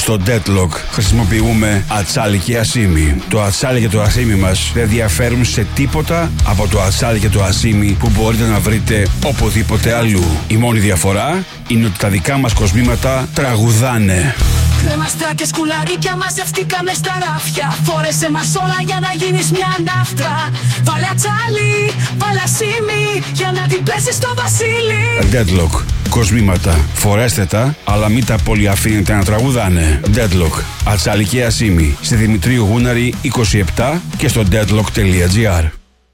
Στο Deadlock χρησιμοποιούμε ατσάλι και ασίμι. Το ατσάλι και το ασίμι μας δεν διαφέρουν σε τίποτα από το ατσάλι και το ασίμι που μπορείτε να βρείτε οπουδήποτε αλλού. Η μόνη διαφορά είναι ότι τα δικά μας κοσμήματα τραγουδάνε. Κρέμαστρα και σκουλαρίκια μαζευτήκαμε στα ράφια. Φόρεσε μας όλα για να γίνεις μια ναύτρα. Βάλε ατσάλι, βάλε ασίμι για να την πέσεις στο βασίλι. Deadlock. Κοσμήματα. Φορέστε τα, αλλά μην τα πολύ αφήνετε να τραγουδάνε. Deadlock. Ατσάλι και ασίμι. Στη Δημητρίου Γούναρη 27 και στο deadlock.gr.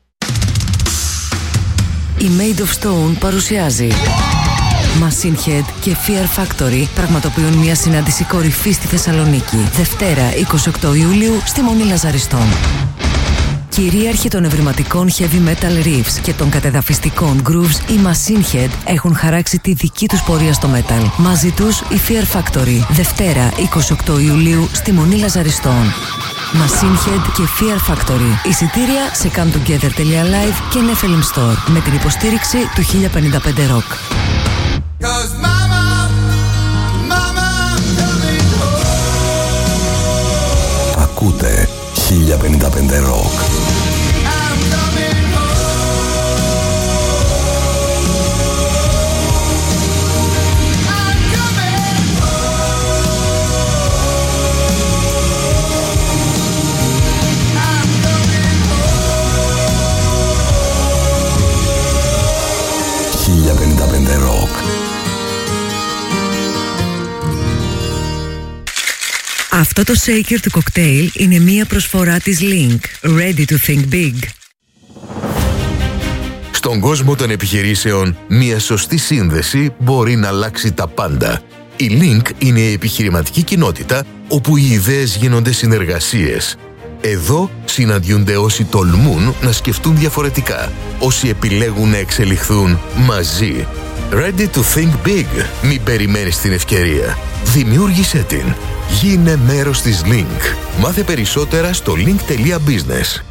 Η Made of Stone παρουσιάζει Machine Head και Fear Factory πραγματοποιούν μια συνάντηση κορυφή στη Θεσσαλονίκη. Δευτέρα 28 Ιουλίου στη Μονή Λαζαριστών. Κυρίαρχοι των ευρηματικών heavy metal riffs και των κατεδαφιστικών grooves, οι Machine Head έχουν χαράξει τη δική τους πορεία στο metal. Μαζί τους η Fear Factory. Δευτέρα 28 Ιουλίου στη Μονή Λαζαριστών. Machine Head και Fear Factory. Εισιτήρια σε cometogether.live και Nephilim Store με την υποστήριξη του 1055 Rock. Ακούτε 1055 Rock. Αυτό το shaker του κοκτέιλ είναι μία προσφορά της Link. Ready to think big. Στον κόσμο των επιχειρήσεων, μία σωστή σύνδεση μπορεί να αλλάξει τα πάντα. Η Link είναι η επιχειρηματική κοινότητα όπου οι ιδέες γίνονται συνεργασίες. Εδώ συναντιούνται όσοι τολμούν να σκεφτούν διαφορετικά, όσοι επιλέγουν να εξελιχθούν μαζί. Ready to think big. Μην περιμένεις την ευκαιρία. Δημιούργησέ την. Γίνε μέρος της Link. Μάθε περισσότερα στο link.business.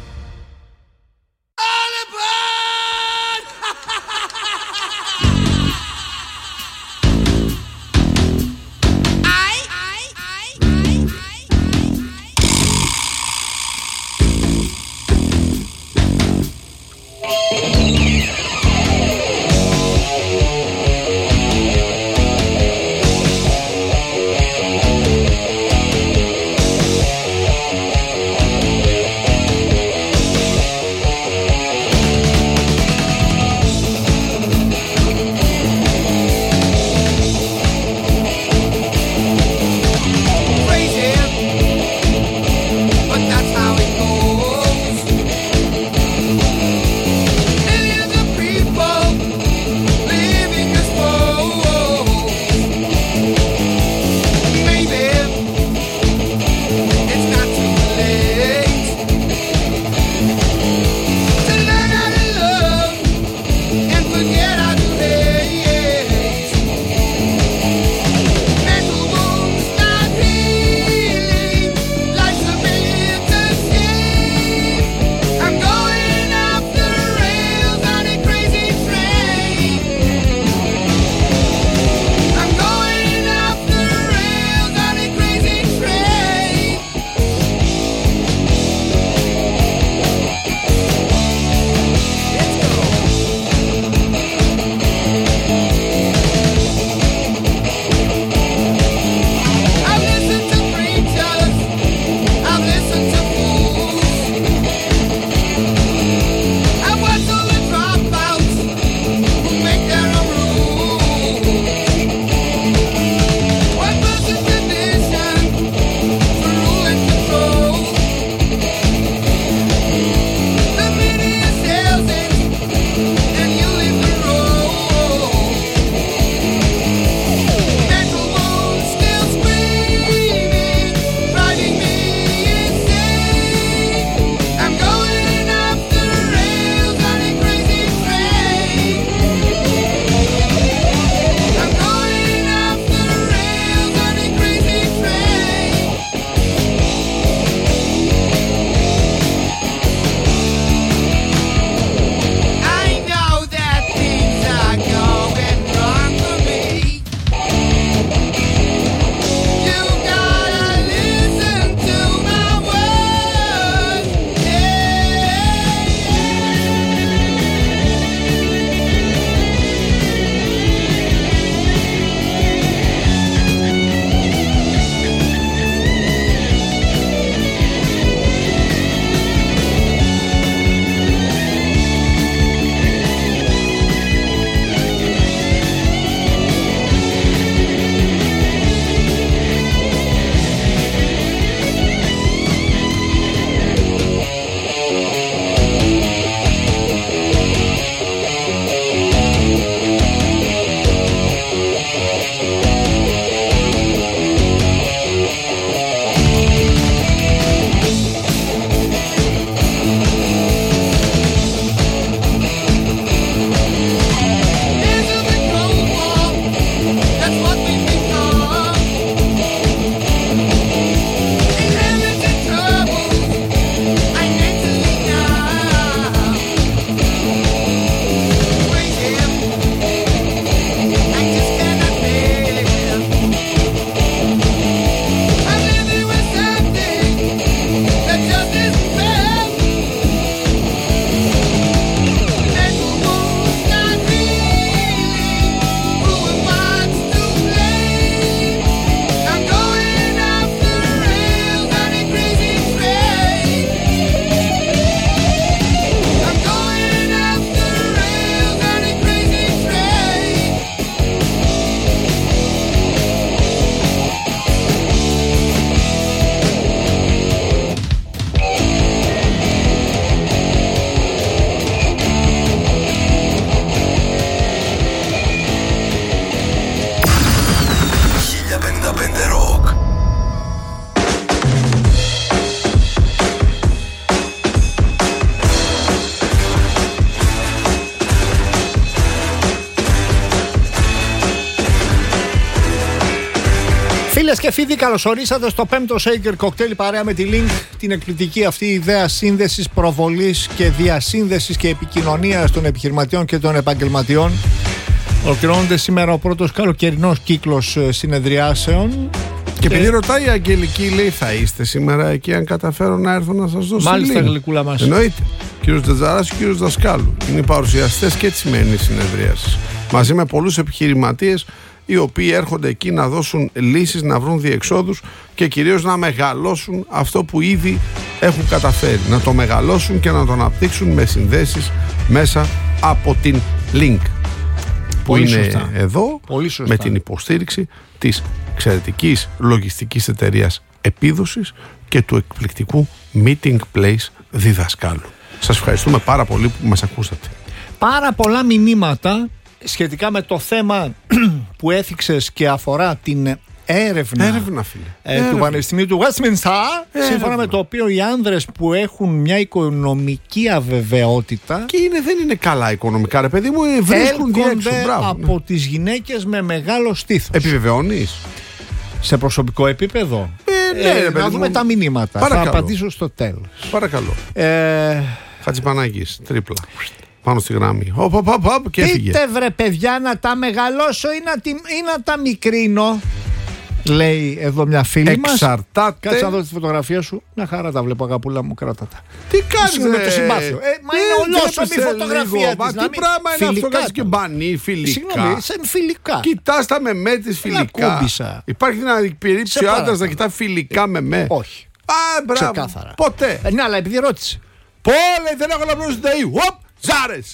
Φίλες και φίλοι, καλωσορίσατε στο 5ο Shaker Cocktail παρέα με τη Link, την εκπληκτική αυτή ιδέα σύνδεσης, προβολής και διασύνδεσης και επικοινωνίας των επιχειρηματιών και των επαγγελματιών. Ολοκληρώνεται σήμερα ο πρώτος καλοκαιρινός κύκλος συνεδριάσεων. Και επειδή ρωτάει η Αγγελική, λέει, θα είστε σήμερα εκεί αν καταφέρω να έρθω να σας δώσω. Μάλιστα, γλυκούλα μας. Εννοείται. Κύριος Τζατζαράς και κύριος Δασκάλου είναι οι παρουσιαστές και της σημερινής συνεδρίασης. Μαζί με πολλούς επιχειρηματίες οι οποίοι έρχονται εκεί να δώσουν λύσεις, να βρουν διεξόδους και κυρίως να μεγαλώσουν αυτό που ήδη έχουν καταφέρει. Να το μεγαλώσουν και να το αναπτύξουν με συνδέσεις μέσα από την Link. Που Πολύ είναι σωστά. εδώ με την υποστήριξη της εξαιρετικής λογιστικής εταιρείας Επίδοσης και του εκπληκτικού Meeting Place Διδασκάλου. Σας ευχαριστούμε πάρα πολύ που μας ακούσατε. Πάρα πολλά μηνύματα σχετικά με το θέμα που έθιξες και αφορά την έρευνα του Πανεπιστημίου του Westminster, σύμφωνα με το οποίο οι άνδρες που έχουν μια οικονομική αβεβαιότητα και δεν είναι καλά οικονομικά, ρε παιδί μου, βρίσκουν διέξω. Από τις γυναίκες με μεγάλο στήθος. Επιβεβαιώνεις? Σε προσωπικό επίπεδο. Να δούμε τα μηνύματα. Παρακαλώ. Θα απαντήσω στο τέλος. Παρακαλώ. Χατζηπανάκης, τρίπλα. Πάνω στη γραμμή. Και έφυγε. Πείτε βρε παιδιά να τα μεγαλώσω ή να τα μικρύνω, λέει εδώ μια φίλη μας. Εξαρτάται. Κάτσε να δω τη φωτογραφία σου. Μια χαρά τα βλέπω, αγαπούλα μου, κράτα τα. Τι κάνεις με το συμπάθειο. Μα είναι ολόσωμη η φωτογραφία της. Τι πράγμα είναι αυτό, κάνεις και μπανί φιλικά. Συγγνώμη, σαν φιλικά. Κοιτάς τα με της φιλικά. Υπάρχει μια περίπτωση ο άντρας να κοιτά φιλικά με με? Όχι. Μπράβο. Ξεκάθαρα. Ποτέ. Ναι, αλλά επειδή ρώτησε. Λέει, δεν έχω λαμπρό στην ΤΑΗ. Ζάρες.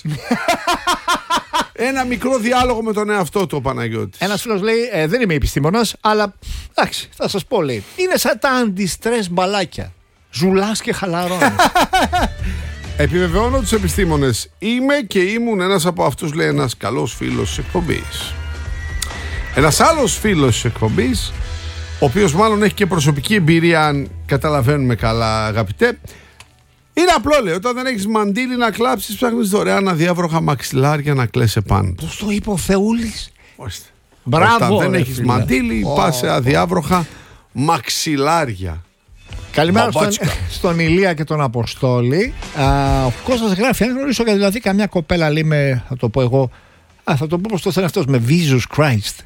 Ένα μικρό διάλογο με τον εαυτό του ο Παναγιώτης. Ένας φίλος λέει, δεν είμαι επιστήμονας, αλλά εντάξει, θα σας πω, λέει, είναι σαν τα αντιστρες μπαλάκια. Ζουλάς και χαλαρώνεις. Επιβεβαιώνω τους επιστήμονες. Είμαι και ήμουν ένας από αυτούς, λέει ένας καλός φίλος της εκπομπής. Ένας άλλος φίλος της εκπομπής, ο οποίος μάλλον έχει και προσωπική εμπειρία, αν καταλαβαίνουμε καλά, αγαπητέ. Είναι απλό, λέει, όταν δεν έχεις μαντίλι να κλάψεις, ψάχνεις δωρεάν αδιάβροχα μαξιλάρια να κλαίσαι πάνω. Πώς το είπε ο Θεούλης? Μπράβο. Όταν δεν έχεις μαντίλι, πας σε αδιάβροχα μαξιλάρια. Καλημέρα στον Ηλία και τον Αποστόλη. Ο Κώστας γράφει, αν γνωρίσω δηλαδή καμιά κοπέλα, λέει, θα το πω εγώ, θα το πω πως το θέλει αυτός, με Jesus Christ.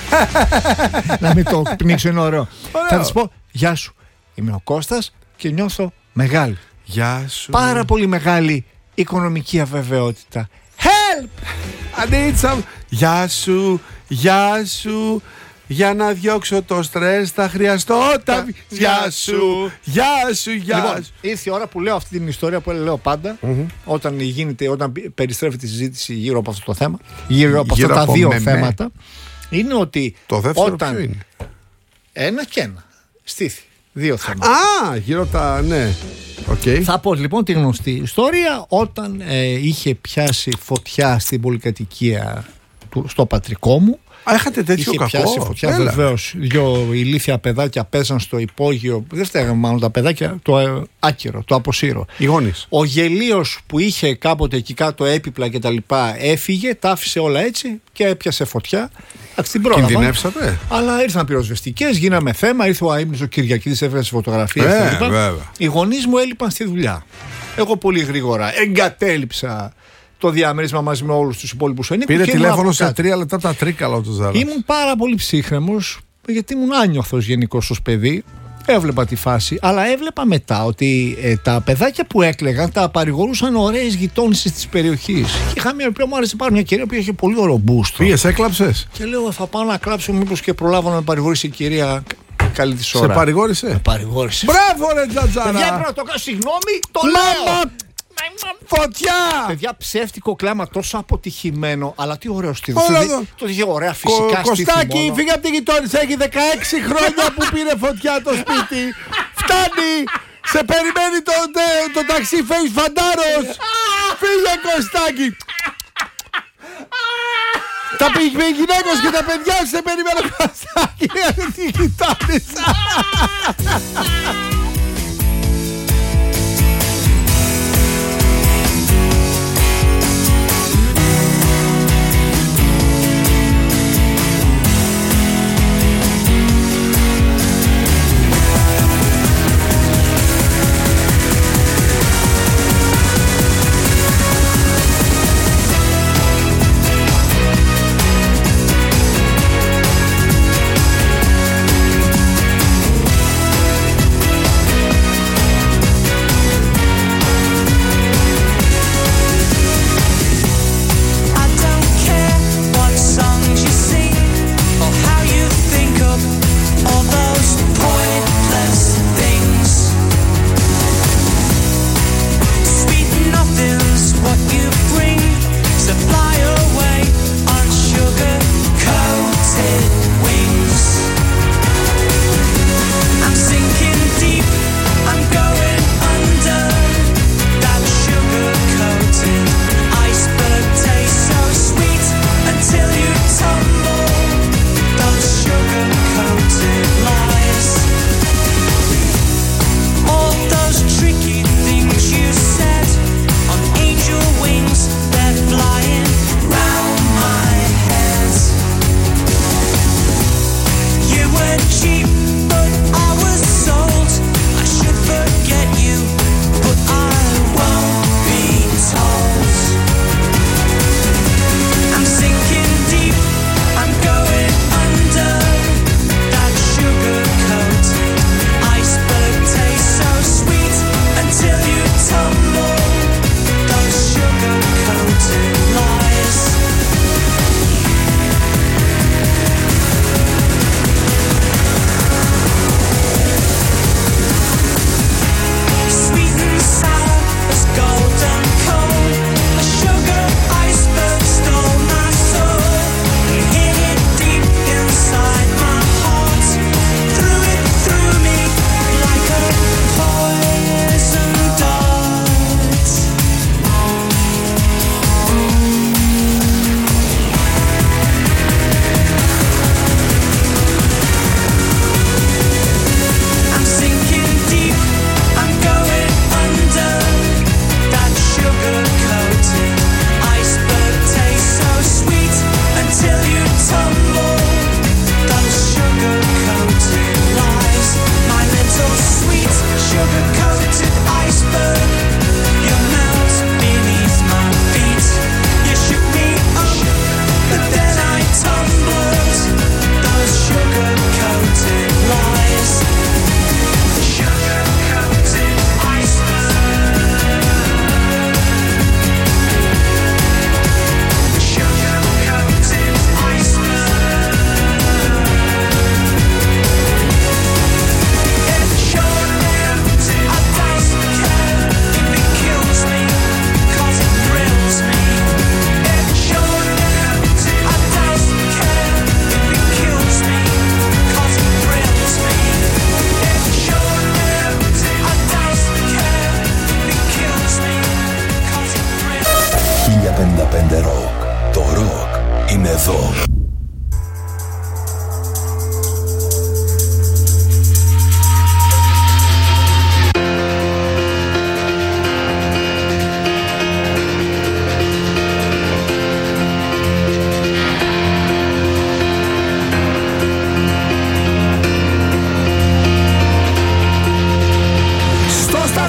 Να μην το πνίξω, είναι ωραίο. Θα της πω, γεια σου, είμαι ο Κώστας και νιώθω μεγάλη. Γεια σου. Πάρα πολύ μεγάλη οικονομική αβεβαιότητα. Help! I need some. Γεια σου, γεια σου. Για να διώξω το στρες θα χρειαστώ τα. Γεια σου, γεια σου, γεια σου. Λοιπόν, ήρθε η ώρα που λέω αυτή την ιστορία που λέω πάντα, όταν περιστρέφεται η συζήτηση γύρω από αυτό το θέμα, γύρω από αυτά τα δύο θέματα, είναι ότι το δεύτερο ποιο είναι? Ένα και ένα. Στήθη. Δύο θέματα. Γύρω τα. Ναι. Okay. Θα πω λοιπόν τη γνωστή ιστορία όταν είχε πιάσει φωτιά στην πολυκατοικία στο πατρικό μου. Είχατε τέτοιο είχε κακό? Είχε πιάσει φωτιά, βεβαίως. Δύο ηλίθια παιδάκια παίζαν στο υπόγειο. Δεν φταίγανε μάλλον τα παιδάκια, το άκυρο, το αποσύρο. Οι γονείς. Ο γελίος που είχε κάποτε εκεί κάτω έπιπλα και τα λοιπά έφυγε, τα άφησε όλα έτσι και έπιασε φωτιά. Την πρόλαβα. Κινδυνεύσατε? Αλλά ήρθαν πυροσβεστικές, γίναμε θέμα. Ήρθε ο αείμνης ο Κυριακίδης, έφερε τις φωτογραφίες. Οι γονείς μου έλειπαν στη δουλειά. Εγώ πολύ γρήγορα εγκατέλειψα το διαμέρισμα μαζί με όλους τους υπόλοιπους ενίκους. Πήρε τηλέφωνο σε 3 λεπτά τα τρίκαλα ο Τζαράς. Ήμουν πάρα πολύ ψύχρεμος, γιατί ήμουν άνιωθος γενικώς ως παιδί. Έβλεπα τη φάση, αλλά έβλεπα μετά ότι τα παιδάκια που έκλαιγαν τα παρηγορούσαν ωραίες γειτόνισες της περιοχής. Και είχα μια οποία μου άρεσε πάρα μια κυρία που είχε πολύ ωραίο μπούστο. Πήγες, έκλαψες? Και λέω, θα πάω να κλάψω, μήπως και προλάβω να με παρηγορήσει η κυρία. Καλή της ώρα. Σε παρηγόρησε? Με παρηγόρησε. Μπράβο, ρε Τζατζαρά! Παιδιά, πρέπει να το κάνω, συγγνώμη, το λέω! Φωτιά! Παιδιά, ψεύτικο κλάμα, τόσο αποτυχημένο, αλλά τι ωραίο στήθος. Το είχε ωραία φυσικά στήθη. Κωστάκι, φύγε από την γειτόνισσα, έχει 16 χρόνια που πήρε φωτιά το σπίτι. Φτάνει! Σε περιμένει το ταξί Face Φαντάρος! Φύγε, Κωστάκι! Τα γυναίκες και τα παιδιά σου σε περιμένω, Κωστάκι, από την γειτόνισσα.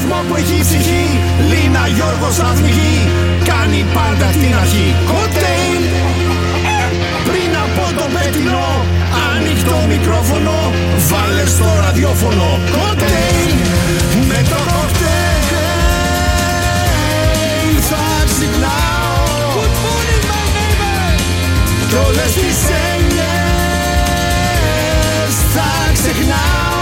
κόσμο που έχει ψυχή. Λίνα Γιώργος Αθμιγή, κάνει πάντα την αρχή. Κοκτέιλ. Πριν από το πετεινό, ανοιχτό μικρόφωνο, βάλε στο ραδιόφωνο. Κοκτέιλ. Με το κοκτέιλ θα ξυπνάω. Good morning my neighbor. Κι όλες τις έννοιες θα ξεχνάω.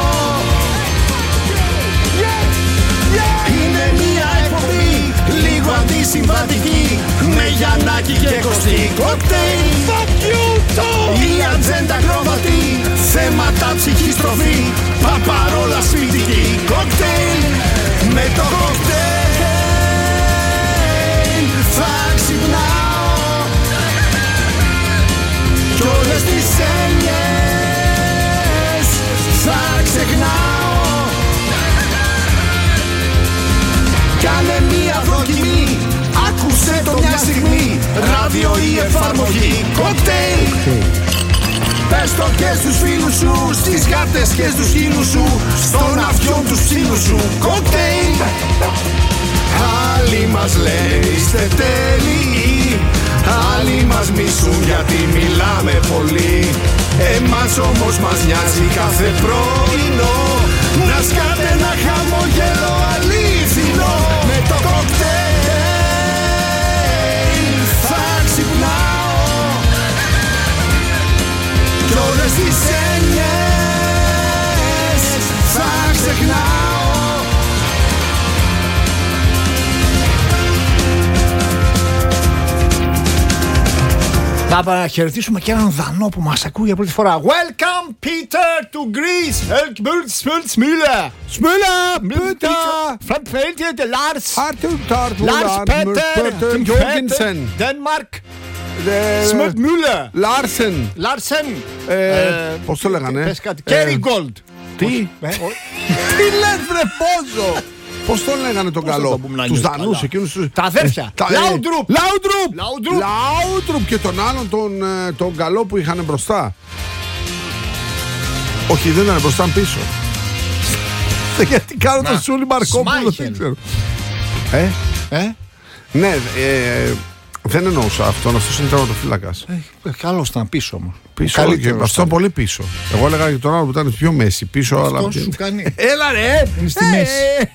Είναι μια εκπομπή λίγο αντισυμβατική, με Γιαννάκη και Κωστή. Κοκτέιλ. Fuck you Tom. Η ατζέντα κροβατή, θέματα ψυχής τροφή, παπαρόλα σπιτική. Κοκτέιλ. Με το κοκτέιλ θα ξυπνάω. Κι όλες τις έννοιες θα ξεχνάω. Κάνε μία δοκιμή, άκουσε το μια στιγμή, ράδιο ή εφαρμογή. Κοκτέιλ. Πες το και στους φίλους σου, στις γάτες και στους χείλους σου, στον αυτιόν τους ψήλους σου. Κοκτέιλ. Άλλοι μας λένε είστε τέλειοι, άλλοι μας μισούν γιατί μιλάμε πολύ. Εμάς όμως μας νοιάζει κάθε πρωινό να σκάτε ένα χαμόγελο αλήθινο. Με το κοκτέιλ θα ξυπνάω. Κι όλες τις έννοιες θα ξεχνάω. Θα χαιρετήσουμε και έναν Δανό που μας ακούει για πρώτη φορά. Welcome Peter to Greece. Smüller. Peter. From Lars. Lars Peter. Jorgensen. Denmark. Smüller. Larsen. Πώς το λέγανε? Πες κάτι. Kerrygold. Τι λες βρε Πόζο? Πώς το λέγανε τον καλό? Τους Δανούς εκείνους. Τα αδέρφια. Λάουντρουπ και τον άλλον τον καλό που είχαν μπροστά. Όχι, δεν ήταν μπροστά, πίσω. Γιατί κάνω το Σούλη Μαρκόπουλο, δεν ξέρω. Ναι, δεν εννοούσα αυτόν. Αυτός είναι τερματοφύλακας. Καλώς ήταν πίσω όμως. Πίσω, αυτό πολύ πίσω. Εγώ έλεγα και τον άλλο που ήταν πιο μέση. Πίσω, αλλά. Αυτό σου κάνει. Έλα ρε! Είναι στη μέση.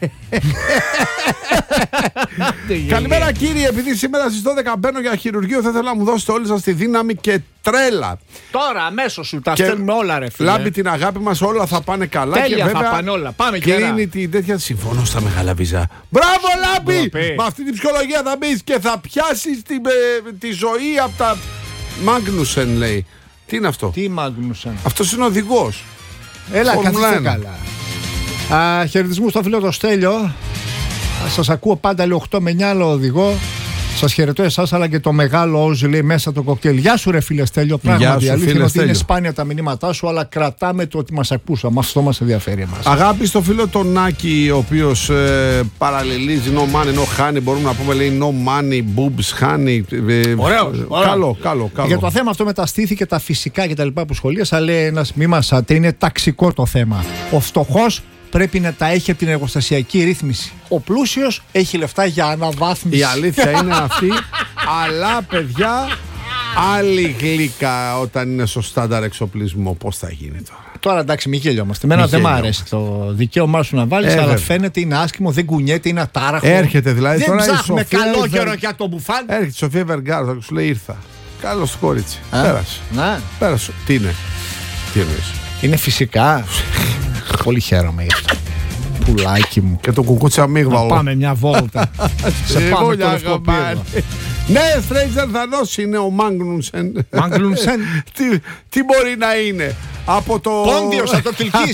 Καλημέρα κύριε, επειδή σήμερα στις 12 μπαίνω για χειρουργείο, θα ήθελα να μου δώσετε όλοι σας τη δύναμη και τρέλα. Τώρα αμέσως σου τα στέλνουμε όλα ρε φίλε. Λάμπει την αγάπη μας, όλα θα πάνε καλά. Τέλεια, και βέβαια θα πάνε όλα. Πάμε και κλείνει την τέτοια. Συμφωνώ στα μεγάλα βυζά. Μπράβο Λάμπη! Με αυτή την ψυχολογία θα μπεις και θα πιάσεις τη ζωή από τα Μάγνουσεν, λέει. Τι είναι αυτό? Τι Μάγνουσεν? Αυτός είναι οδηγός. Έλα, καθίστε καλά. Χαιρετισμούς στο φίλο το Στέλιο. Σας ακούω πάντα, λέει 8 με 9 οδηγό. Σας χαιρετώ εσάς, αλλά και το μεγάλο Όζι, λέει μέσα το κοκτέιλ. Γεια σου ρε φίλε Στέλιο. Πράγματι, η αλήθεια είναι ότι είναι σπάνια τα μηνύματά σου, αλλά κρατάμε το ότι μας ακούσαμε. Αυτό μας ενδιαφέρει εμάς. Αγάπη στο φίλο τον Νάκη, ο οποίος παραλληλίζει no money, no honey. Μπορούμε να πούμε, λέει no money, boobs, honey. Ωραίος. Καλό. Για το θέμα αυτό με τα στήθη και τα φυσικά και τα λοιπά που σχολίασα, λέει ένας μη μασάτε, είναι ταξικό το θέμα. Ο φτωχός πρέπει να τα έχει από την εργοστασιακή ρύθμιση. Ο πλούσιος έχει λεφτά για αναβάθμιση. Η αλήθεια είναι αυτή. Αλλά παιδιά, άλλη γλύκα όταν είναι στο στάνταρ εξοπλισμό. Πώς θα γίνει τώρα? Τώρα εντάξει, μην γελιόμαστε. Εμένα δεν μ' αρέσει το δικαίωμά σου να βάλεις, αλλά φαίνεται είναι άσχημο, δεν κουνιέται, είναι ατάραχο. Έρχεται δηλαδή δεν τώρα. Δεν ψάχνουμε καλό καιρό για το μπουφάν. Έρχεται η Σοφία Βεργάρο και σου λέει ήρθα. Καλώς κόριτσι. Πέρασε. Πέρασε. Τι είναι? Τι εννοείς? Είναι φυσικά. Πολύ χαίρομαι γι' αυτό. Πουλάκι μου. Και το κουκούτσα μίγδαλο. Πάμε μια βόλτα. Σε πάμε το Λευκοπύργο. Ναι, Στρέιτζερ Δανός είναι ο Μάγνουσεν. Μάγνουσεν. Τι μπορεί να είναι? Από το Πόντιος, από το Κιλκής.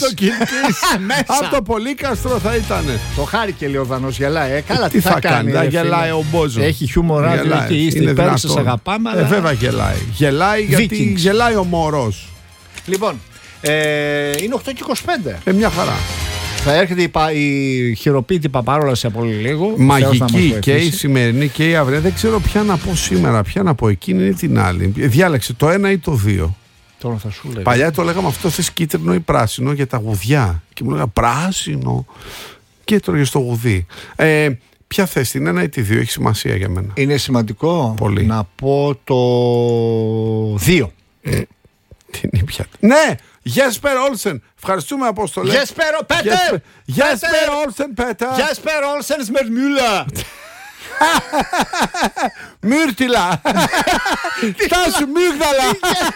Από το Πολύκαστρο θα ήταν. Το χάρηκε λέει ο Δανός, γελάει. Καλά, τι θα κάνει? Δεν γελάει ο Μπόζο. Έχει χιούμορ, και είστε υπέρ, σας αγαπάμε. Βέβαια γελάει. Γελάει γιατί γελάει ο μωρός. Λοιπόν, είναι 8:25. Μια χαρά. Θα έρχεται η χειροποίητη παπάρολα σε πολύ λίγο. Μαγική και η σημερινή και η αύριο. Δεν ξέρω ποια να πω σήμερα, ποια να πω εκείνη ή την άλλη. Διάλεξε το ένα ή το δύο. Τώρα θα σου λέγα. Παλιά το λέγαμε αυτό θες κίτρινο ή πράσινο για τα γουδιά. Και μου λέγα πράσινο. και έτρωγε στο γουδί. Ποια θες, την 1 ή τη 2? Έχει σημασία για μένα. Είναι σημαντικό. Πολύ. Να πω το 2. Την ήπια. Ναι! Γέσπερ Όλσεν. Ευχαριστούμε, Απόστολε. Γέσπερ Πέτερ! Γέσπερ Όλσεν, Πέτερ. Γέσπερ Όλσεν με Μιούλα. Μύρτιλα. Στάσου, μίγδαλα.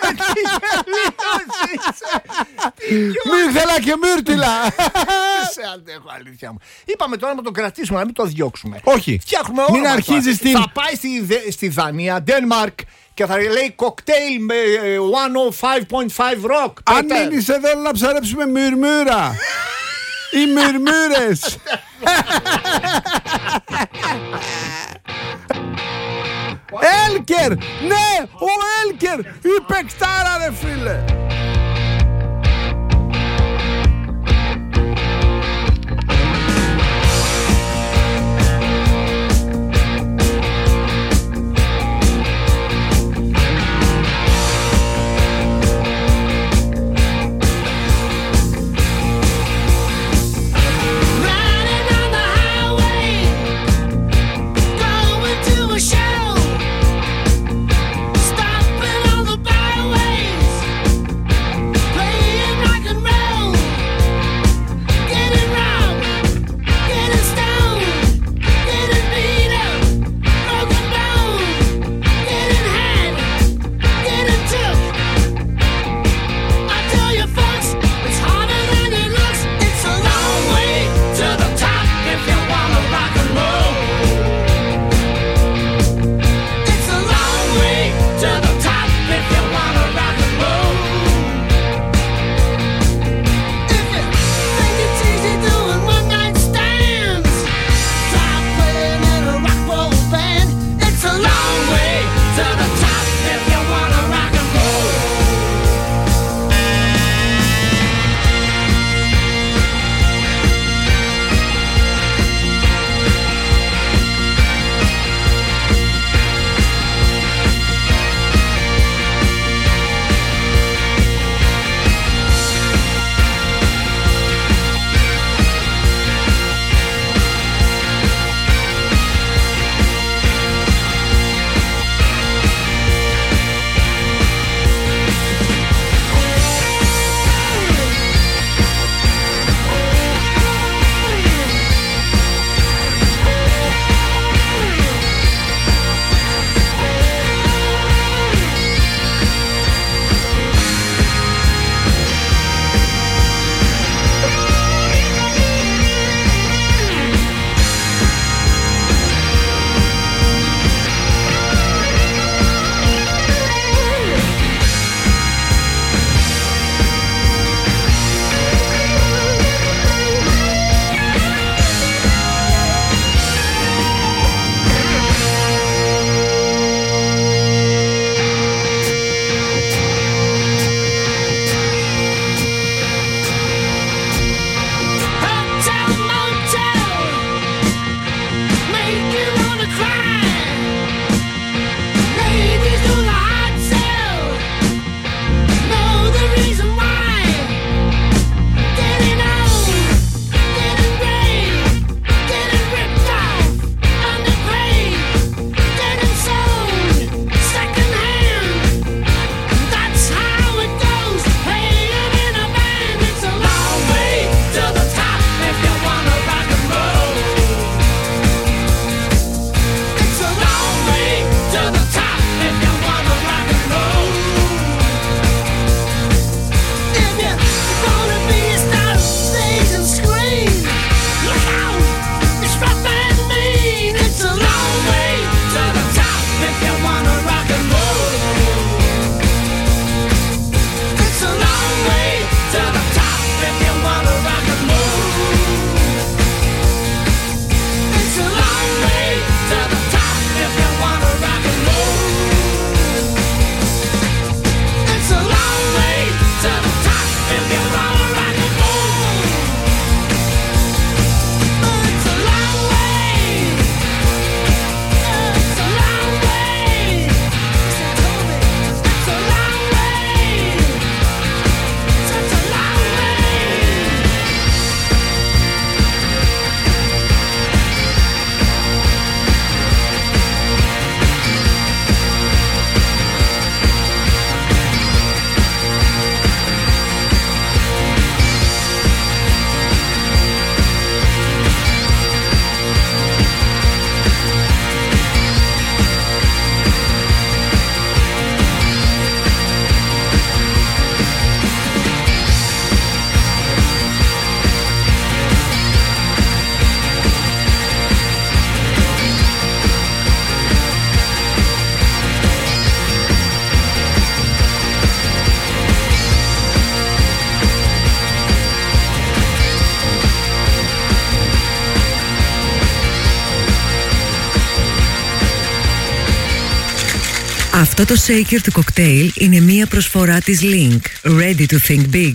Μίγδαλα και μύρτιλα. Σε αντέχω, αλήθεια μου. Είπαμε τώρα να το κρατήσουμε, να μην το διώξουμε. Όχι. Φτιάχνουμε Μην όνομα. αρχίζεις την... Θα πάει στη Δανία, Denmark, και θα λέει κοκτέιλ με 105.5 rock. Αν μείνεις εδώ να ψαρέψουμε μυρμούρα. Οι μυρμούρες. Έλκερ! Ναι! Ο Έλκερ! Η παικτάρα, ρε φίλε! Αυτό το shaker του κοκτέιλ είναι μία προσφορά της Link. Ready to think big.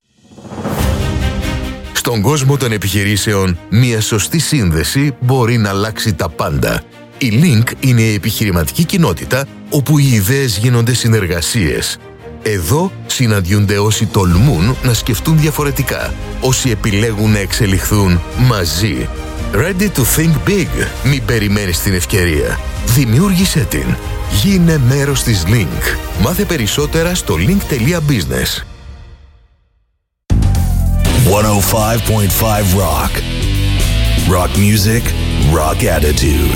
Στον κόσμο των επιχειρήσεων, μια σωστή σύνδεση μπορεί να αλλάξει τα πάντα. Η Link είναι η επιχειρηματική κοινότητα όπου οι ιδέες γίνονται συνεργασίες. Εδώ συναντιούνται όσοι τολμούν να σκεφτούν διαφορετικά, όσοι επιλέγουν να εξελιχθούν μαζί. Ready to think big. Μην περιμένεις την ευκαιρία. Δημιούργησέ την. Γίνε μέρος της Link. Μάθε περισσότερα στο link.business. 105.5 Rock. Rock music, rock attitude.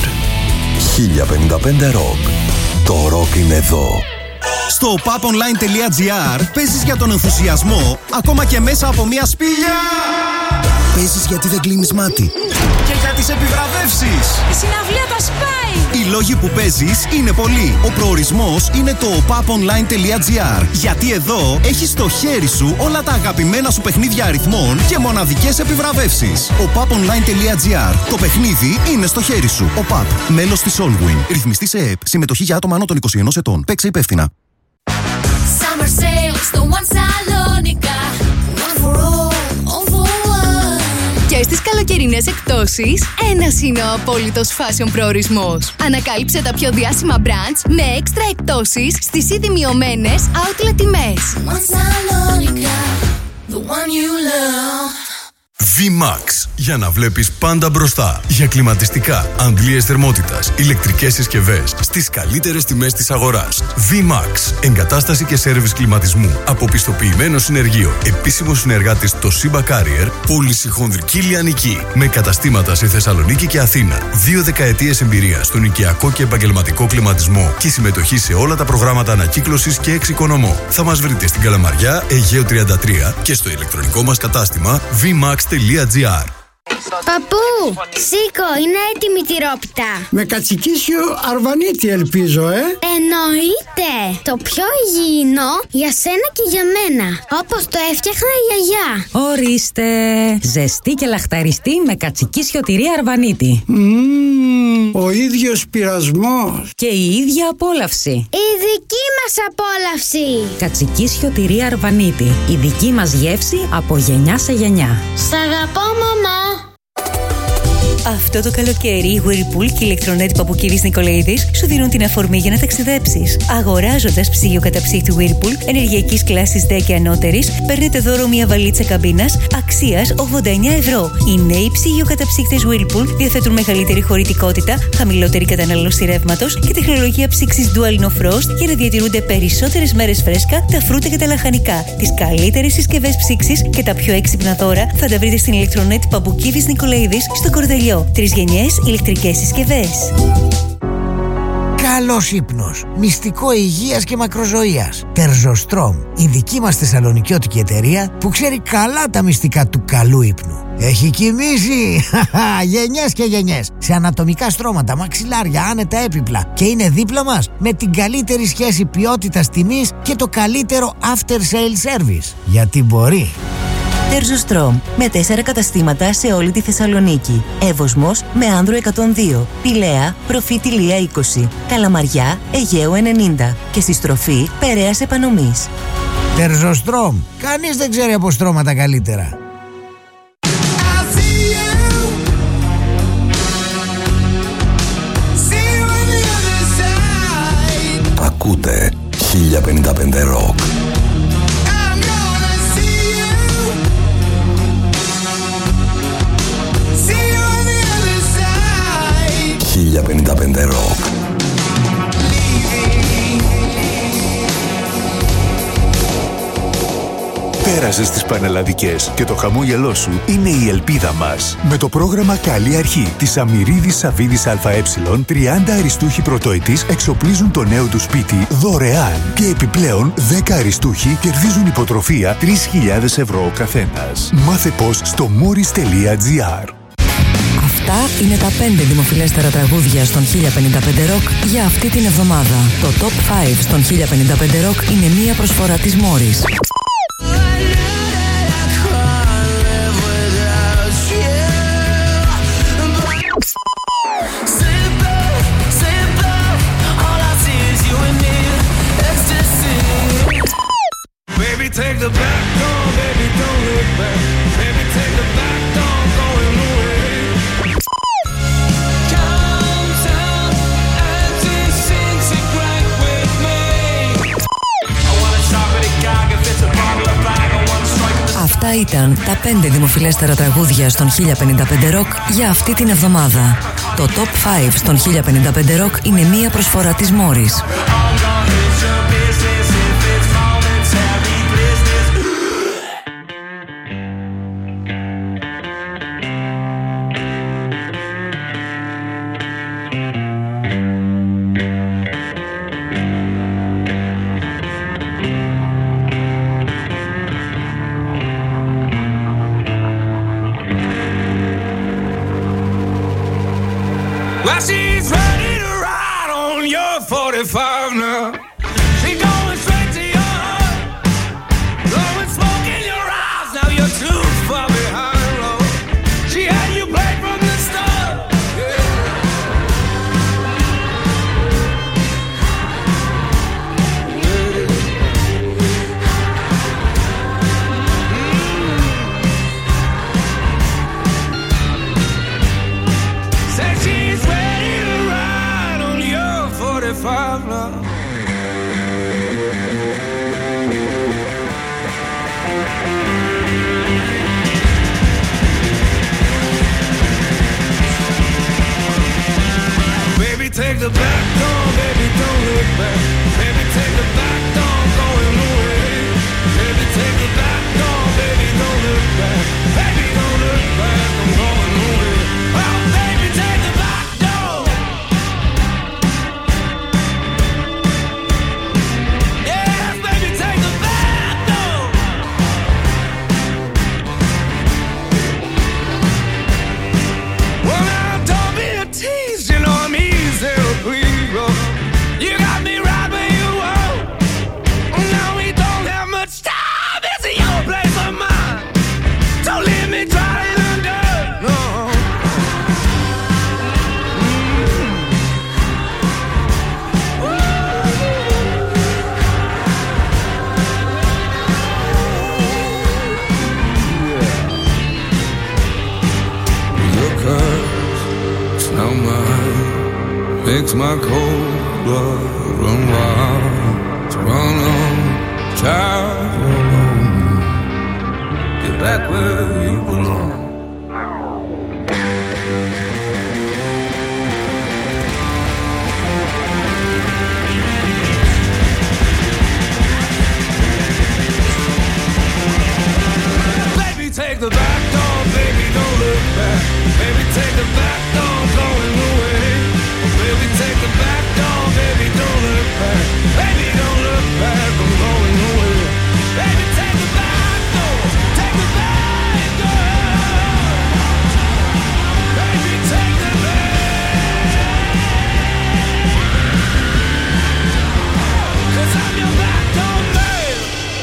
1055 Rock. Το rock είναι εδώ. Στο paponline.gr παίζεις για τον ενθουσιασμό, ακόμα και μέσα από μια σπήλια. Παίζεις γιατί δεν κλείνεις μάτι. Και για τις επιβραβεύσεις. Η συναυλία θα σπάει. Οι λόγοι που παίζεις είναι πολλοί. Ο προορισμός είναι το paponline.gr. Γιατί εδώ έχεις στο χέρι σου όλα τα αγαπημένα σου παιχνίδια αριθμών και μοναδικές επιβραβεύσεις. Ο paponline.gr. Το παιχνίδι είναι στο χέρι σου. Ο PAP. Μέλος της Allwin. Ρυθμιστή σε ΕΕΠ. Συμμετοχή για άτομα άνω των 21 ετών. Παίξε υπεύθυνα. Summer sales, the one Salonika. One for all for one. Και στις καλοκαιρινές εκπτώσεις, ένας είναι ο απόλυτος fashion προορισμός. Ανακάλυψε τα πιο διάσημα brands με έξτρα εκπτώσεις στις ήδη μειωμένες outlet τιμές. One Salonika, the one you love. VMAX. Για να βλέπεις πάντα μπροστά. Για κλιματιστικά, αντλίες θερμότητας, ηλεκτρικές συσκευές στις καλύτερες τιμές της αγοράς. VMAX. Εγκατάσταση και σέρβις κλιματισμού από πιστοποιημένο συνεργείο. Επίσημος συνεργάτης το Siba Carrier. Πώληση χονδρική λιανική. Με καταστήματα σε Θεσσαλονίκη και Αθήνα. 2 δεκαετίες εμπειρία στον οικιακό και επαγγελματικό κλιματισμό. Και συμμετοχή σε όλα τα προγράμματα ανακύκλωσης και εξοικονομώ. Θα μας βρείτε στην Καλαμαριά, Αιγαίου 33 και στο ηλεκτρονικό μας κατάστημα vmax.gr. Παππού, σήκω, είναι έτοιμη η τυρόπιτα. Με κατσικίσιο αρβανίτη ελπίζω, Εννοείται. Το πιο υγιεινό για σένα και για μένα. Όπως το έφτιαχνα η γιαγιά. Ορίστε. Ζεστή και λαχταριστή με κατσικίσιο τυρί αρβανίτη. Ο ίδιος πειρασμός. Και η ίδια απόλαυση. Η δική μας απόλαυση. Κατσικίσιο τυρί αρβανίτη. Η δική μας γεύση από γενιά σε γενιά. Σ' αγαπώ, μαμά. Αυτό το καλοκαίρι η Whirlpool και η ηλεκτρονέτ Παπουκίδης Νικολαίδης σου δίνουν την αφορμή για να ταξιδέψεις. Αγοράζοντας ψυγείο καταψύχτη Whirlpool ενεργειακής κλάσης D και ανώτερης, παίρνετε δώρο μια βαλίτσα καμπίνας αξίας 89 ευρώ. Οι νέοι ψυγείο καταψύχτες Whirlpool διαθέτουν μεγαλύτερη χωρητικότητα, χαμηλότερη κατανάλωση ρεύματος και τεχνολογία ψήξης Dual No Frost για να διατηρούνται περισσότερες μέρες φρέσκα τα φρούτα και τα λαχανικά. Τις καλύτερες συσκευές ψήξης και τα πιο έξυπνα δώρα θα τα βρείτε στην ηλεκτρονέτ Παπουκίδης Νικολαίδης στο Κορδελιό. 3 γενιές ηλεκτρικές συσκευές. Καλός ύπνος, μυστικό υγείας και μακροζωίας. Τερζοστρόμ, η δική μας θεσσαλονικιώτικη εταιρεία που ξέρει καλά τα μυστικά του καλού ύπνου. Έχει κοιμήσει γενιές και γενιές σε ανατομικά στρώματα, μαξιλάρια, άνετα έπιπλα και είναι δίπλα μας με την καλύτερη σχέση ποιότητας τιμής και το καλύτερο after sale service. Γιατί μπορεί. Τερζοστρόμ με 4 καταστήματα σε όλη τη Θεσσαλονίκη. Εύωσμος με Άνδρο 102, Πηλαία, Προφήτη Λία 20, Καλαμαριά, Αιγαίου 90 και στη στροφή Περαίας Επανομής. Τερζοστρόμ, κανείς δεν ξέρει από στρώματα καλύτερα. Ακούτε 1055 Rock. 1055 Rock. Πέρασες τις πανελλαδικές και το χαμόγελό σου είναι η ελπίδα μας. Με το πρόγραμμα Καλή Αρχή της Αμυρίδης Σαββίδης ΑΕ, 30 αριστούχοι πρωτοετής εξοπλίζουν το νέο του σπίτι δωρεάν και επιπλέον 10 αριστούχοι κερδίζουν υποτροφία 3.000 ευρώ ο καθένας. Μάθε πώς στο morris.gr. Αυτά είναι τα 5 δημοφιλέστερα τραγούδια στον 1055 Rock για αυτή την εβδομάδα. Το Top 5 στον 1055 Rock είναι μία προσφορά της Morris. All I see is you and me. Αυτά ήταν τα 5 δημοφιλέστερα τραγούδια στον 1055 Rock για αυτή την εβδομάδα. Το Top 5 στον 1055 Rock είναι μία προσφορά της Morris. Well, she's ready to ride on your 45 now. She's going straight to your heart, blowing smoke in your eyes. Now you're too far behind, Lord. She had you played from the start. Say she's ready to ride on your 45 now. Baby, take the back door, baby, don't look back. Baby, take the back door, going away. Baby, take the back door, baby, don't look back. Baby, don't look back, I'm going away. Oh, baby, take the back door. Yes, baby, take the back door. Well, now, don't be a tease, you know I'm easy to please, bro. You got me right where you want. Now we don't have much time. It's your place or mine. Don't leave me dry in the dirt, no. Your curves, smell mine, makes my cold blood run wild. So run on, child, alone. Get back where you belong. Baby, take the back door, baby, don't look back. Baby, take the back door, going away. Baby, take the back door, baby, don't look back. Baby, don't look back, I'm going away. Baby, take the back door, take the back door. Baby, take the back. 'Cause I'm your back door man.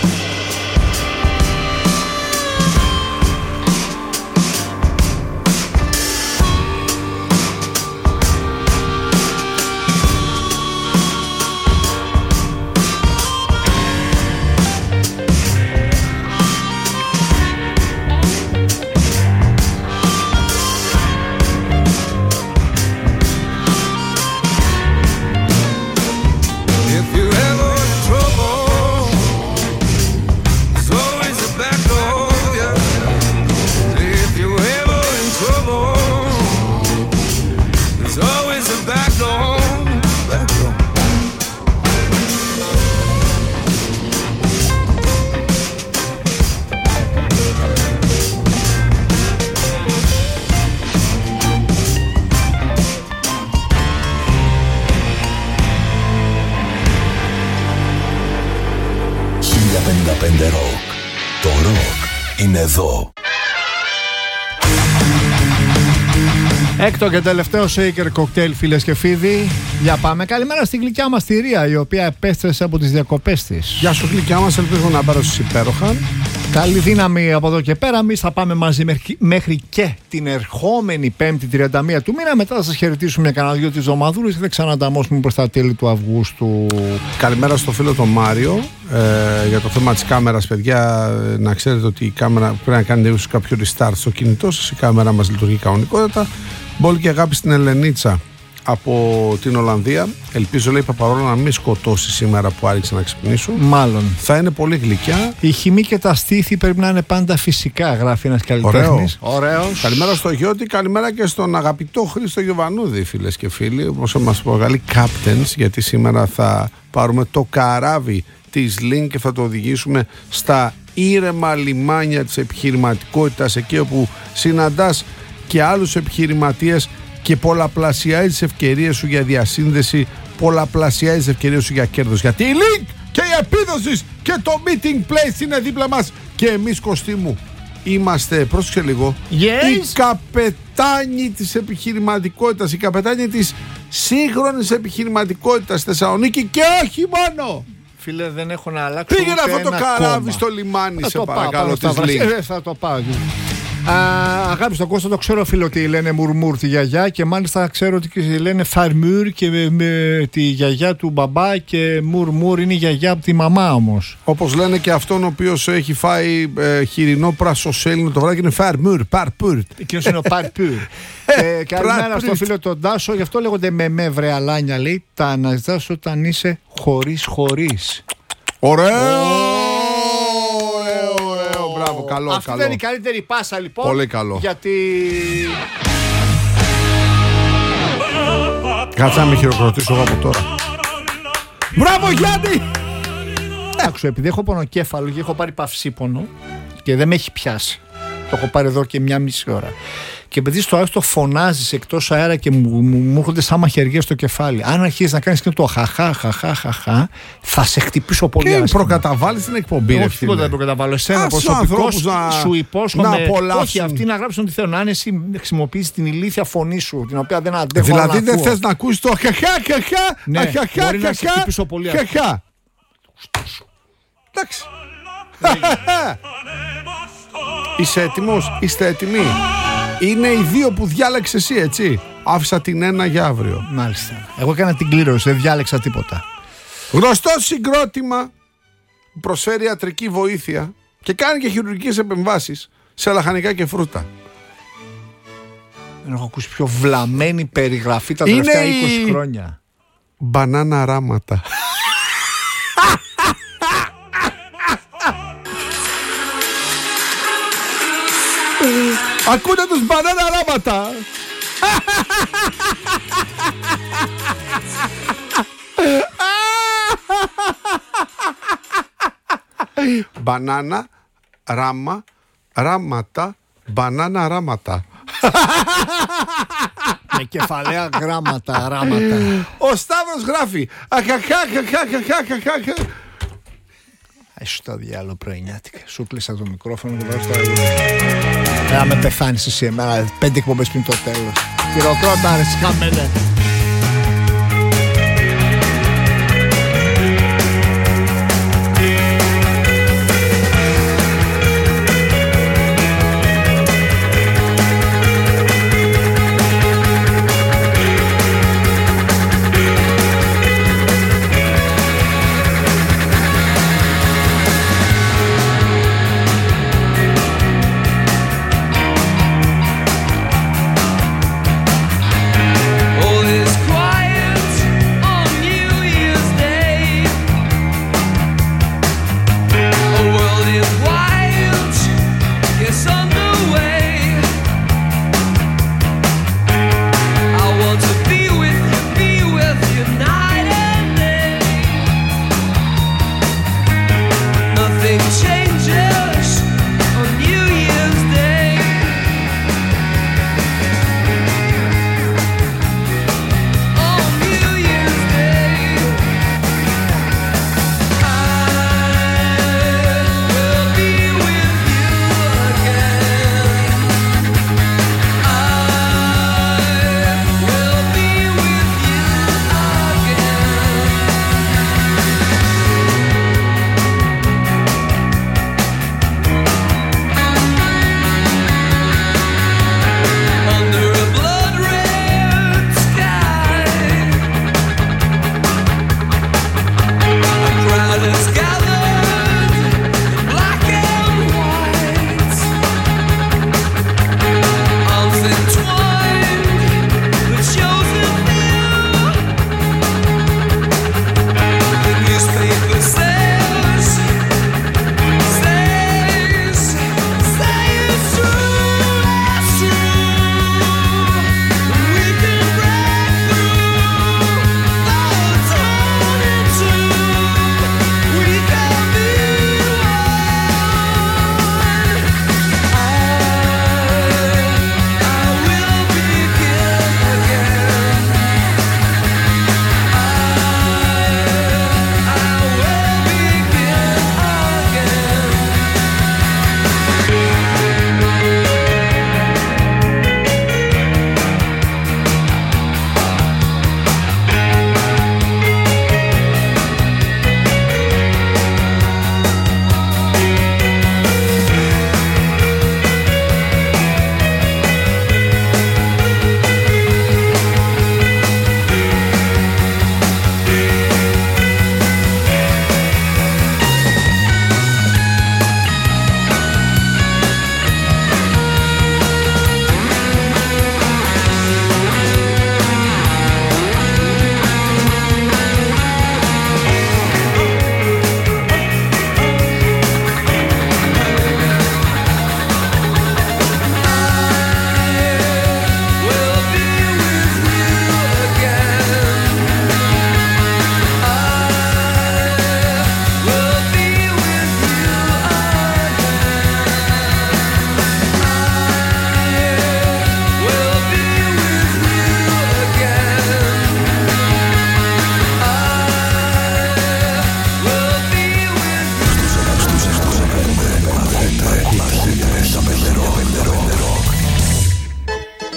If you're ever in trouble, there's always a back door, yeah. If you're ever in trouble, there's always a back door, back door. Rock. Το rock είναι εδώ. Έκτο και τελευταίο shaker cocktail, φίλες και φίλοι. Για πάμε. Καλημέρα στην γλυκιά μας τη Ρία, η οποία επέστρεψε από τις διακοπές της. Γεια σου γλυκιά μας, ελπίζω να πέρασες υπέροχα. Καλή δύναμη από εδώ και πέρα. Εμείς θα πάμε μαζί μέχρι και την ερχόμενη Πέμπτη 31 του μήνα. Μετά θα σας χαιρετήσουμε για κανένα 2-3 εβδομαδούλες και θα ξανανταμώσουμε προς τα τέλη του Αυγούστου. Καλημέρα στο φίλο τον Μάριο. Για το θέμα της κάμερας, παιδιά, να ξέρετε ότι η κάμερα πρέπει να κάνετε ίσως κάποιο restart στο κινητό σας. Η κάμερα μας λειτουργεί κανονικότατα. Μπόλ και αγάπη στην Ελενίτσα. από την Ολλανδία. Ελπίζω, λέει, Παπαρόλα να μην σκοτώσει σήμερα που άρχισε να ξυπνήσω. Μάλλον. Θα είναι πολύ γλυκιά. Η χυμή και τα στήθη πρέπει να είναι πάντα φυσικά, γράφει ένας καλλιτέχνης. Ωραίος. Καλημέρα στο Γιώτη, καλημέρα και στον αγαπητό Χρήστο Γιωβανούδη, φίλες και φίλοι. Όπως μας προκαλεί Captains, γιατί σήμερα θα πάρουμε το καράβι της Link και θα το οδηγήσουμε στα ήρεμα λιμάνια της επιχειρηματικότητας, εκεί όπου συναντάς και άλλους επιχειρηματίες και πολλαπλασιάζει τις ευκαιρίες σου για διασύνδεση, πολλαπλασιάζει τις ευκαιρίες σου για κέρδος. Γιατί η Link και η επίδοση και το meeting place είναι δίπλα μας και εμείς, Κωστή μου, είμαστε, πρόσεξε λίγο, οι καπετάνοι της επιχειρηματικότητας, οι καπετάνοι της σύγχρονης επιχειρηματικότητας στη Θεσσαλονίκη και όχι μόνο. Φίλε, δεν έχω να αλλάξω. Πήγαινε αυτό το καράβι στο λιμάνι, σε παρακαλώ, της Link. Θα το πάω. Αγάπη στον Κώστα, το ξέρω, φίλο, ότι λένε μουρμούρ τη γιαγιά, και μάλιστα ξέρω ότι λένε φαρμούρ και με τη γιαγιά του μπαμπά, και μουρμούρ είναι η γιαγιά από τη μαμά όμως. Όπως λένε και αυτόν ο οποίος έχει φάει χοιρινό πρασοσέλινο το βράδυ, είναι φαρμούρ, παρπούρ. Εκείνος είναι ο παρπούρ. Καλημέρα στο φίλο τον Τάσο, γι' αυτό λέγονται με βρε αλάνια, λέει, τα αναζητάς όταν είσαι χωρίς. Ωραίο! Μπράβο, καλό. Αυτή δεν είναι η καλύτερη πάσα, λοιπόν. Πολύ καλό. Γιατί. Κάτσε να με χειροκροτήσω εγώ από τώρα. Μπράβο, Γιάννη! Άκουσα, επειδή έχω πονοκέφαλο και έχω πάρει παυσίπονο και δεν με έχει πιάσει. Το έχω πάρει εδώ και 1,5 ώρα. Και επειδή στο άστο φωνάζεις εκτός αέρα και μου έρχονται σαν μαχαιριές στο κεφάλι. Αν αρχίσεις να κάνεις και το χαχά, θα σε χτυπήσω πολύ. Και προκαταβάλεις την εκπομπή. Όχι, τίποτα δεν προκαταβάλω. Εσένα προσωπικώς σου υπόσχομαι. Όχι, αυτοί να γράψουν τι θέλουν. Αν εσύ χρησιμοποιείς την ηλίθια φωνή σου, την οποία δεν αντέχω. Δηλαδή δεν θες να ακούσεις το χαχά. Ναι, μπορεί να σε χτυπήσω πολύ. Χαχά. Εντάξει. Είσαι έτοιμος, είστε έτοιμοι? Είναι οι δύο που διάλεξε εσύ, έτσι. Άφησα την ένα για αύριο. Μάλιστα. Εγώ έκανα την κλήρωση, δεν διάλεξα τίποτα. Γνωστό συγκρότημα που προσφέρει ιατρική βοήθεια και κάνει και χειρουργικές επεμβάσεις σε λαχανικά και φρούτα. Δεν έχω ακούσει πιο βλαμμένη περιγραφή τα τελευταία 20 χρόνια. Μπανάνα ράματα. Ακούτε τους μπανάνα ράματα. Μπανάνα ράματα, μπανάνα ράματα. Με κεφαλαία γράμματα, ράματα. Ο Σταύρος γράφει αχαχαχαχαχαχαχαχαχα. Έχει το διάλογο πρωινιάτικα. Σου κλείσα το μικρόφωνο και βάζω το άλλο. Να με πεθάνεις εσύ εμένα 5 εκπομπές πριν το τέλος. Χειροκρότα ρε σκάμενε. All his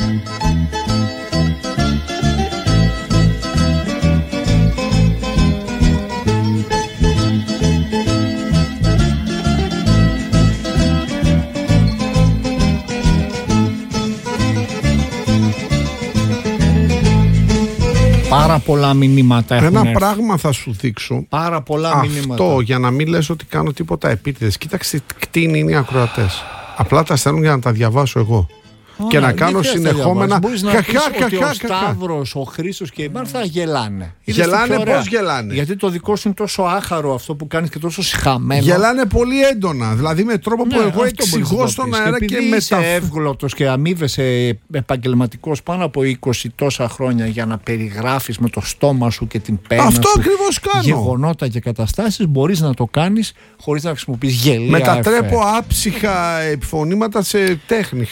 Πάρα πολλά μηνύματα έχουν Ένα έρθει. πράγμα θα σου δείξω. Πάρα πολλά μηνύματα. Αυτό για να μην λες ότι κάνω τίποτα επίτηδες. Κοίταξε τι κτίνοι είναι οι ακροατές. Απλά τα στέλνουν για να τα διαβάσω εγώ. Και να κάνω συνεχόμενα. Μπορείς να πεις ότι ο Σταύρος, ο Χρήστος και η Μάρθα γελάνε. Γελάνε, πώς γελάνε? Γιατί το δικό σου είναι τόσο άχαρο αυτό που κάνεις και τόσο συχαμένο. Γελάνε πολύ έντονα. Δηλαδή με τρόπο που εγώ εξηγώ στον αέρα και είσαι εύγλωτος και αμείβεσαι επαγγελματικός πάνω από 20 τόσα χρόνια για να περιγράφεις με το στόμα σου και την πένα αυτό σου ακριβώς κάνω. γεγονότα και καταστάσεις. Μπορείς να το κάνεις χωρίς να χρησιμοποιείς γελία. Μετατρέπω άψυχα επιφωνήματα σε τέχνη.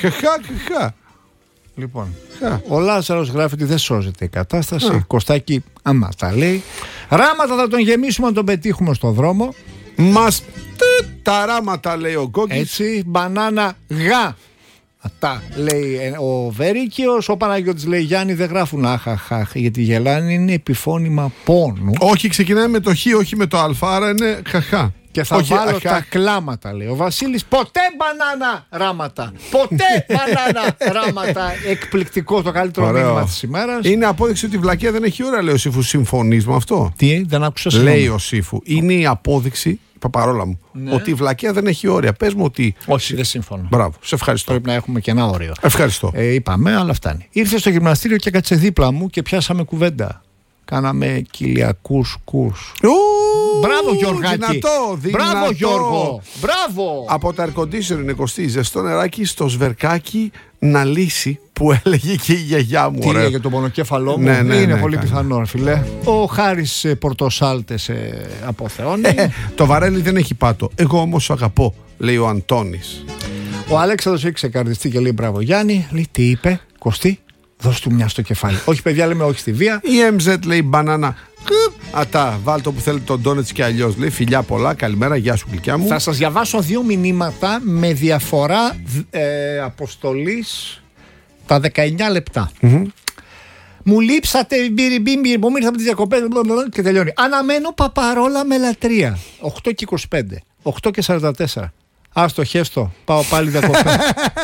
Λοιπόν, ο Λάζαρος γράφει ότι δεν σώζεται η κατάσταση. Κωστάκι, άμα τα λέει. Ράματα θα τον γεμίσουμε να τον πετύχουμε στο δρόμο. Μας τα ράματα, λέει ο Γκόγκης. Έτσι, μπανάνα γα. Αυτά λέει ο Βερίκιος. Ο Παναγιώτης λέει Γιάννη δεν γράφουν αχαχαχ, γιατί γελάνε είναι επιφώνημα πόνου. Όχι, ξεκινάει με το χ, όχι με το α, άρα είναι χαχά. Και θα βάλω τα κλάματα, λέει ο Βασίλης. Ποτέ μπανάνα ράματα. Ποτέ μπανάνα ράματα. Εκπληκτικό, το καλύτερο μήνυμα της ημέρας. Είναι απόδειξη ότι η βλακεία δεν έχει ώρα, λέει ο Σύφου. Συμφωνείς με αυτό? Τι, δεν άκουσα συγγνώμη. Λέει ο Σύφου. Είναι η απόδειξη, παρόλα μου, ότι η βλακεία δεν έχει όρια. Πες μου ότι. Όχι, δεν συμφωνώ. Μπράβο, σε ευχαριστώ. Πρέπει να έχουμε και ένα όριο. Ευχαριστώ. Είπαμε, αλλά φτάνει. Ήρθε στο γυμναστήριο και κάτσε δίπλα μου και πιάσαμε κουβέντα. Κάναμε κοιλιακούς κους. Μπράβο Γιώργακη. Δυνατό. Μπράβο Γιώργο. Μπράβο. Από τα air conditioner είναι κοστί. Ζεστό νεράκι στο σβερκάκι να λύσει, που έλεγε και η γιαγιά μου. Τι λέει για το πονοκέφαλό μου? Είναι πολύ πιθανό, φιλέ. Ο Χάρης Πορτοσάλτες αποθεώνει. Το βαρέλι δεν έχει πάτο. Εγώ όμως αγαπώ, λέει ο Αντώνης. Ο Αλέξανδρος έχει ξεκαρδιστεί και λέει μπράβο Γιάννη. Λέει τι είπε, Κωστή? Δώσ' του μια στο κεφάλι. Όχι, παιδιά, λέμε όχι στη βία. Η MZ λέει μπανάνα. Ατά, βάλτε που θέλετε τον ντόνετς και αλλιώς. Λέει φιλιά πολλά, καλημέρα, γεια σου γλυκιά μου. Θα σας διαβάσω 2 μηνύματα με διαφορά αποστολής τα 19 λεπτά. Μου λείψατε, μπιριμπιμπιρ, μου ήρθα από τις διακοπές και τελειώνει. Αναμένω παπαρόλα με λατρεία. 8 και 25, 8 και 44. Άστο, χέστο, πάω πάλι διακοπές.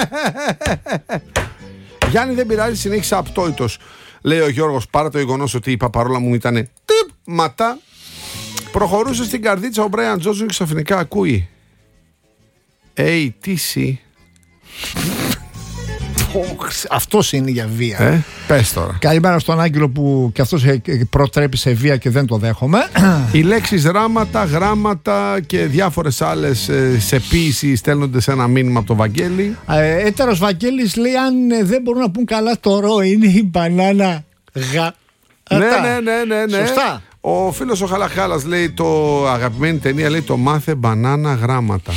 Γιάννη, δεν πειράζει, συνέχισα απτόητος. Λέει ο Γιώργος, παρά το γεγονός ότι η παπαρόλα μου ήταν ματά. Προχωρούσε στην καρδίτσα ο Μπράιαν Τζόνσον και ξαφνικά ακούει ATC. Αυτός είναι για βία. Πες τώρα. Καλημέρα στον Άγγελο που και αυτός προτρέπει σε βία και δεν το δέχομαι. Οι λέξεις ράματα, γράμματα και διάφορες άλλες σε ποίηση στέλνονται σε ένα μήνυμα από το Βαγγέλη. Έτερος Βαγγέλης λέει αν δεν μπορούν να πούν καλά το ρο είναι η μπανάνα γα. Ναι. Σωστά. Ο φίλος ο Χαλαχάλας λέει το αγαπημένη ταινία, λέει το μάθε μπανάνα γράμματα.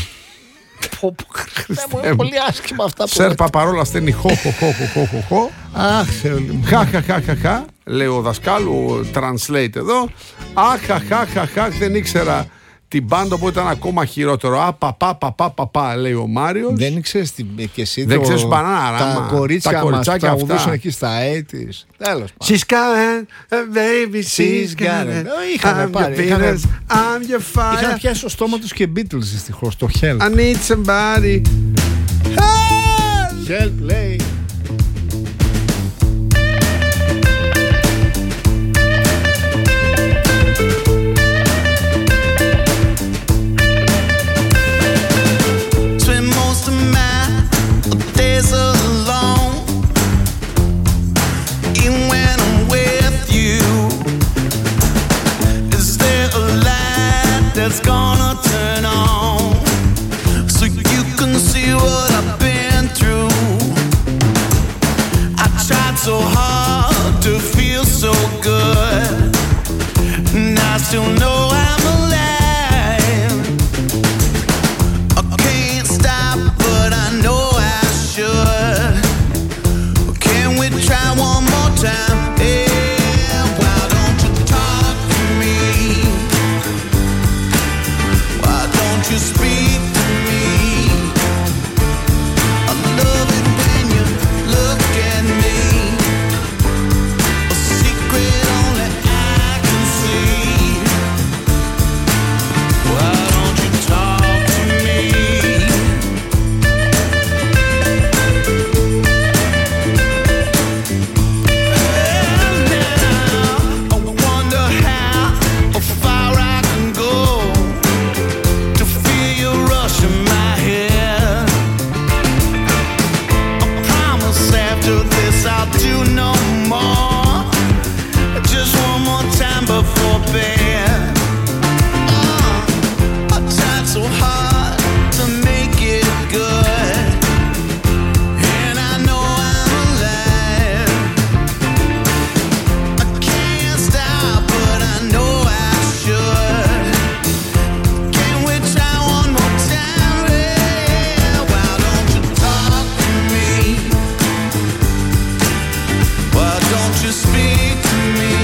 Είναι πολύ άσχημα αυτά που Σερ παπαρόλα στέλνει χω. Αχ, Θεόλη. Χαχαχαχαχα, λέει ο δασκάλου, translate εδώ. Αχαχαχαχαχ, δεν ήξερα την μπάντα που ήταν ακόμα χειρότερο. Παπά, λέει ο Μάριος. Δεν ήξερες και εσύ δεν ξέρεις μπανάνα. Τα κορίτσια μας τραγουδούσαν εκεί στα 80's. Τέλος πάντων. She's got it, baby, she's got it. Είχαν πάρει. I'm your fire. Είχαν πιάσει στο στόμα τους και Beatles δυστυχώς, το Help. I need somebody. Help, λέει. That's gonna turn on so you can see what I've been through. I tried so hard to feel so good, and I still know I'm alive. I can't stop, but I know I should. Can we try one more time? You speak to me. I love it when you look at me. after this I'll do no more. Just one more time before bed. I tried so hard to make it good, and I know I'm alive. I can't stop, but I know I should. Can we try one more time? Yeah. Why don't you talk to me? Why don't you speak to me?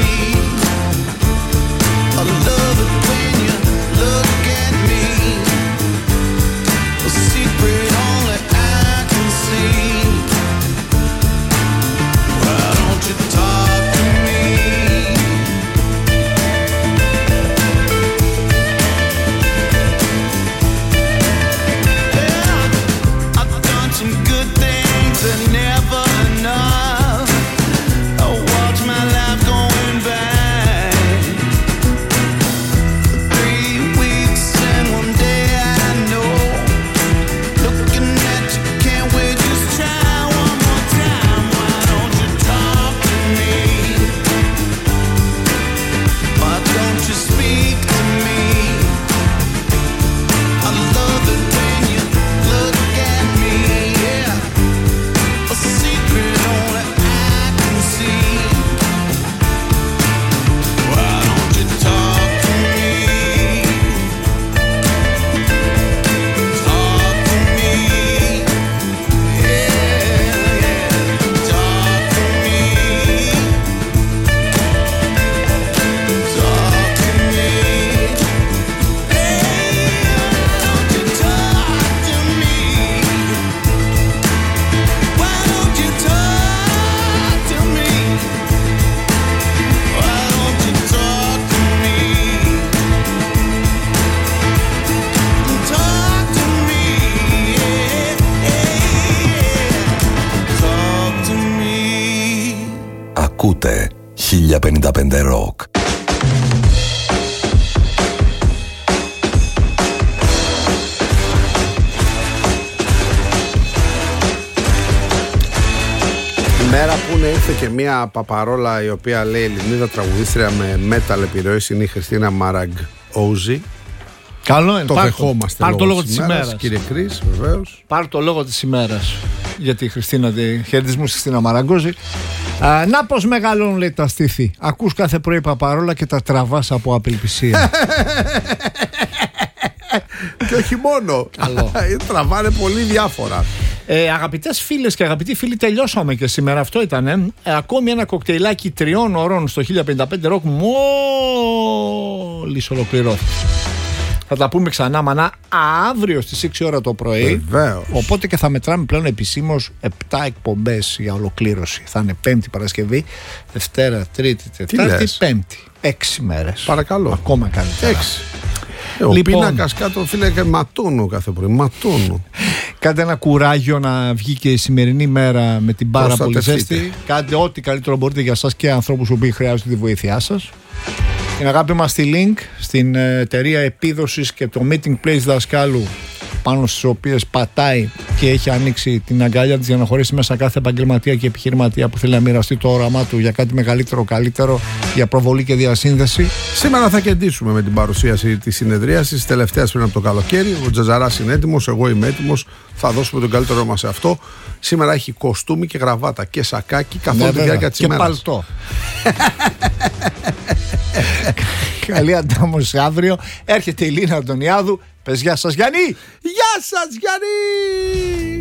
I love it when you look at me. A secret only I can see. Why don't you talk to me? Yeah, I've done some good things but never enough. I watch my life going back. 3 weeks and 1 day I know. Looking at you, can't wait, just try one more time. Why don't you talk to me? Why don't you speak to me? I love it when you look at me, yeah. A secret only I can see. Why don't you talk to me? Talk to me, yeah, talk to me. Talk to me, why don't you talk to me? Why don't you talk to me? Talk to me, talk to me. Ακούτε 1055 Rock. Μέρα που ήρθε και μια παπαρόλα η οποία λέει Ελληνίδα τραγουδίστρια με metal επιρροές είναι η Χριστίνα Μαραγκόζη. Καλό είναι. Το δεχόμαστε. Πάρ' το λόγο της ημέρας. Κύριε Κρίς, βεβαίως. Πάρ' το λόγο της ημέρας. Γιατί η Χριστίνα, χαιρετισμού στη Χριστίνα Μαραγκόζη. Να πως μεγαλώνουν, λέει, τα στήθη. Ακούς κάθε πρωί παπαρόλα και τα τραβάς από απελπισία. Και όχι μόνο. Τραβάνε πολύ διάφορα. Αγαπητές φίλες και αγαπητοί φίλοι, τελειώσαμε και σήμερα. Αυτό ήταν. Ακόμη ένα κοκτέιλάκι 3 ώρων στο 1055 Rock μόλις ολοκληρώθηκε. Θα τα πούμε ξανά μανά αύριο στις 6 ώρα το πρωί. Βεβαίως. Οπότε και θα μετράμε πλέον επισήμως 7 εκπομπές για ολοκλήρωση. Θα είναι Πέμπτη Παρασκευή, Δευτέρα, Τρίτη, Τετάρτη, Πέμπτη. 6 μέρες. Παρακαλώ. Ακόμα καλύτερα. 6. Ο πίνακας κάτω, φίλε, και ματώνω κάθε πρωί. Ματώνω. Κάντε ένα κουράγιο να βγει και η σημερινή μέρα με την πάρα πολύ ζέστη. Κάντε ό,τι καλύτερο μπορείτε για σας και ανθρώπους που χρειάζονται τη βοήθειά σας. Την αγάπη μας στη Link, στην εταιρεία επίδοσης και το Meeting Place δασκάλου, πάνω στις οποίες πατάει και έχει ανοίξει την αγκαλιά της για να χωρίσει μέσα κάθε επαγγελματία και επιχειρηματία που θέλει να μοιραστεί το όραμά του για κάτι μεγαλύτερο, καλύτερο, για προβολή και διασύνδεση. Σήμερα θα κερδίσουμε με την παρουσίαση της συνεδρίασης, τελευταίας πριν από το καλοκαίρι. Ο Τζαζαράς είναι έτοιμος, εγώ είμαι έτοιμος. Θα δώσουμε τον καλύτερό μας σε αυτό. Σήμερα έχει κοστούμι και γραβάτα και σακάκι καθ' όλη τη διάρκεια της ημέρας. Και παλτό. Καλή αντάμωση αύριο. Έρχεται η Λίνα Αντωνιάδου. Πες γεια σας Γιάννη. Γεια σας Γιάννη.